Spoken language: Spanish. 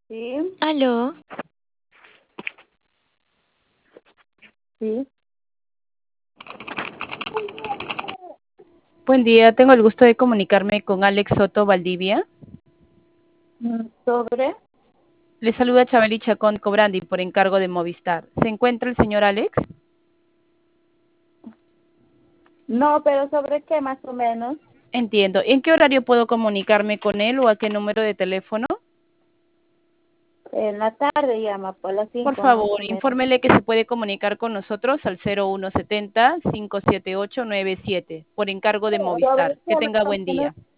Sí, Aló, sí. Buen día, tengo el gusto de comunicarme con Alex Soto Valdivia. ¿Sobre? Le saluda Chabeli Chacón Cobrandi por encargo de Movistar. ¿Se encuentra el señor Alex? No, pero ¿sobre qué más o menos? Entiendo. ¿En qué horario puedo comunicarme con él o a qué número de teléfono? En la tarde llama, por las Por 5 más favor, o menos. infórmele que se puede comunicar con nosotros al 0170-578-97 por encargo de ¿Sobre Movistar. qué Que más tenga o buen menos? día.